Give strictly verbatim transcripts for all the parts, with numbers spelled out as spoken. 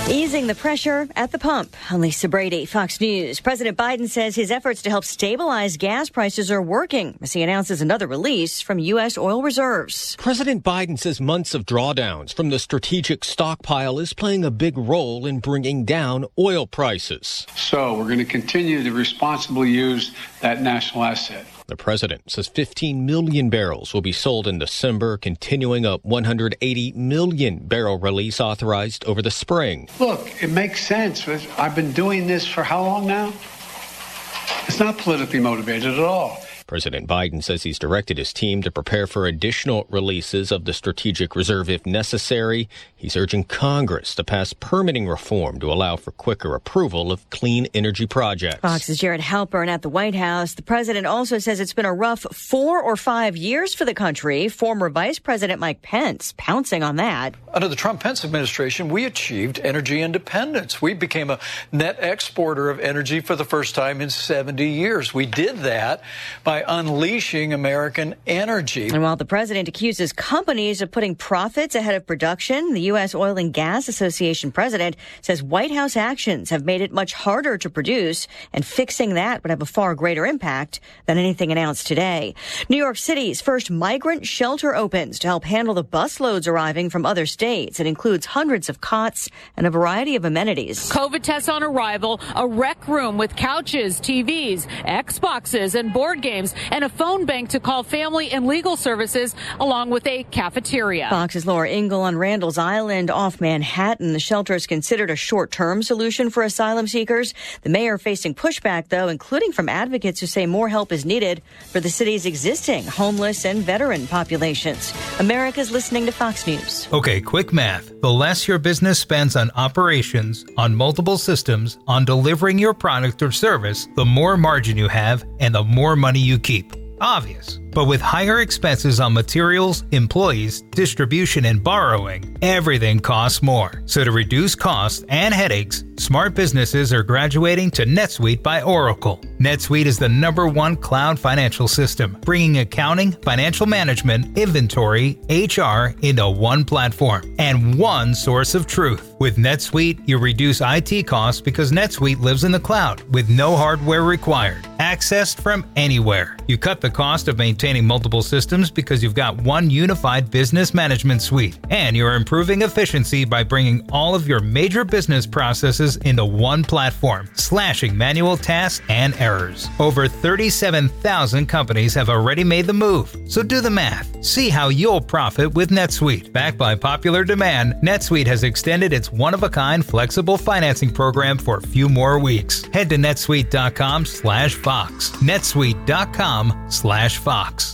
Easing the pressure at the pump. I'm Lisa Brady, Fox News. President Biden says his efforts to help stabilize gas prices are working as he announces another release from U S oil reserves. President Biden says months of drawdowns from the strategic stockpile is playing a big role in bringing down oil prices. So we're going to continue to responsibly use that national asset. The president says fifteen million barrels will be sold in December, continuing a one hundred eighty million barrel release authorized over the spring. Look, it makes sense. I've been doing this for how long now? It's not politically motivated at all. President Biden says he's directed his team to prepare for additional releases of the strategic reserve if necessary. He's urging Congress to pass permitting reform to allow for quicker approval of clean energy projects. Fox's Jared Halpern at the White House. The president also says it's been a rough four or five years for the country. Former Vice President Mike Pence pouncing on that. Under the Trump-Pence administration, we achieved energy independence. We became a net exporter of energy for the first time in seventy years. We did that by unleashing American energy. And while the president accuses companies of putting profits ahead of production, the U S Oil and Gas Association president says White House actions have made it much harder to produce, and fixing that would have a far greater impact than anything announced today. New York City's first migrant shelter opens to help handle the busloads arriving from other states. It includes hundreds of cots and a variety of amenities. COVID tests on arrival, a rec room with couches, T Vs, Xboxes, and board games, and a phone bank to call family and legal services, along with a cafeteria. Fox's Laura Ingle on Randall's Island off Manhattan. The shelter is considered a short-term solution for asylum seekers. The mayor facing pushback, though, including from advocates who say more help is needed for the city's existing homeless and veteran populations. America's listening to Fox News. Okay, quick math. The less your business spends on operations, on multiple systems, on delivering your product or service, the more margin you have and the more money you keep. Obvious. But with higher expenses on materials, employees, distribution, and borrowing, everything costs more. So to reduce costs and headaches, smart businesses are graduating to NetSuite by Oracle. NetSuite is the number one cloud financial system, bringing accounting, financial management, inventory, H R into one platform and one source of truth. With NetSuite, you reduce I T costs because NetSuite lives in the cloud with no hardware required, accessed from anywhere. You cut the cost of maintaining multiple systems because you've got one unified business management suite, and you're improving efficiency by bringing all of your major business processes into one platform, slashing manual tasks and errors. Over thirty-seven thousand companies have already made the move, so do the math. See how you'll profit with NetSuite. Backed by popular demand, NetSuite has extended its one-of-a-kind flexible financing program for a few more weeks. Head to netsuite.com slash Fox. netsuite.com slash Fox.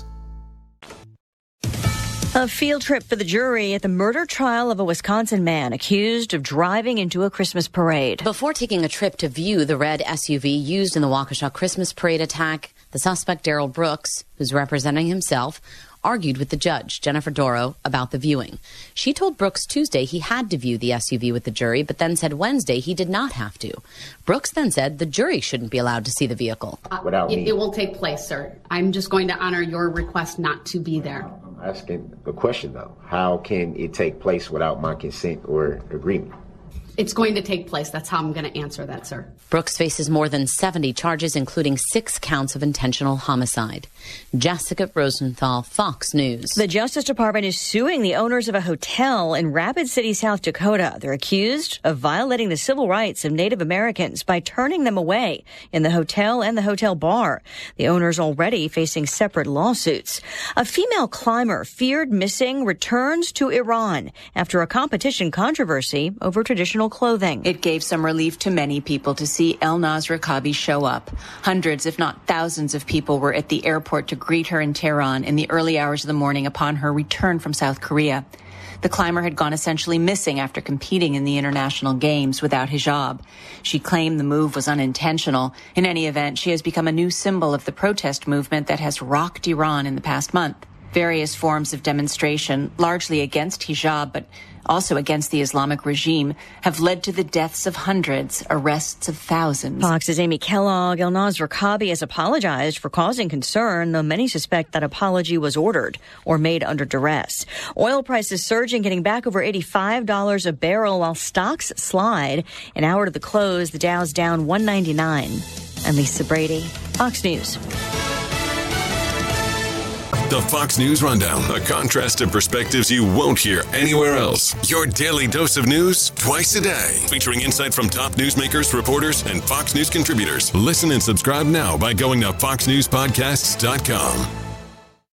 A field trip for the jury at the murder trial of a Wisconsin man accused of driving into a Christmas parade. Before taking a trip to view the red S U V used in the Waukesha Christmas parade attack, the suspect, Daryl Brooks, who's representing himself, argued with the judge, Jennifer Doro, about the viewing. She told Brooks Tuesday he had to view the S U V with the jury, but then said Wednesday he did not have to. Brooks then said the jury shouldn't be allowed to see the vehicle. Uh, it, it will take place, sir. I'm just going to honor your request not to be there. I'm asking a question, though. How can it take place without my consent or agreement? It's going to take place. That's how I'm going to answer that, sir. Brooks faces more than seventy charges, including six counts of intentional homicide. Jessica Rosenthal, Fox News. The Justice Department is suing the owners of a hotel in Rapid City, South Dakota. They're accused of violating the civil rights of Native Americans by turning them away in the hotel and the hotel bar. The owners already facing separate lawsuits. A female climber feared missing returns to Iran after a competition controversy over traditional clothing. It gave some relief to many people to see Elnaz Rakabi show up. Hundreds, if not thousands of people were at the airport to greet her in Tehran in the early hours of the morning upon her return from South Korea. The climber had gone essentially missing after competing in the international games without hijab. She claimed the move was unintentional. In any event, she has become a new symbol of the protest movement that has rocked Iran in the past month. Various forms of demonstration, largely against hijab, but also against the Islamic regime, have led to the deaths of hundreds, arrests of thousands. Fox's Amy Kellogg. Elnaz Rakabi has apologized for causing concern, though many suspect that apology was ordered or made under duress. Oil prices surging, getting back over eighty-five dollars a barrel while stocks slide. An hour to the close, the Dow's down one ninety-nine. I'm Lisa Brady, Fox News. The Fox News Rundown, a contrast of perspectives you won't hear anywhere else. Your daily dose of news twice a day, featuring insight from top newsmakers, reporters, and Fox News contributors. Listen and subscribe now by going to fox news podcasts dot com.